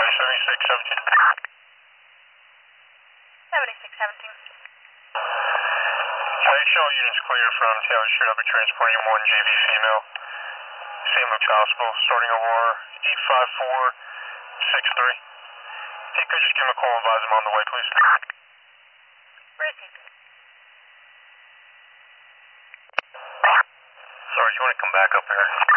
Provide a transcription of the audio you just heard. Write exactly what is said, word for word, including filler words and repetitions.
seventy-six seventeen. seventy-six seventeen. Additional units clear from Taylor Street. I'll be transporting one J V female. Saint Luke's Hospital, starting Aurora eight five four six three. If you could just give him a call and advise him on the way, please. Received. Sorry, you want to come back up here?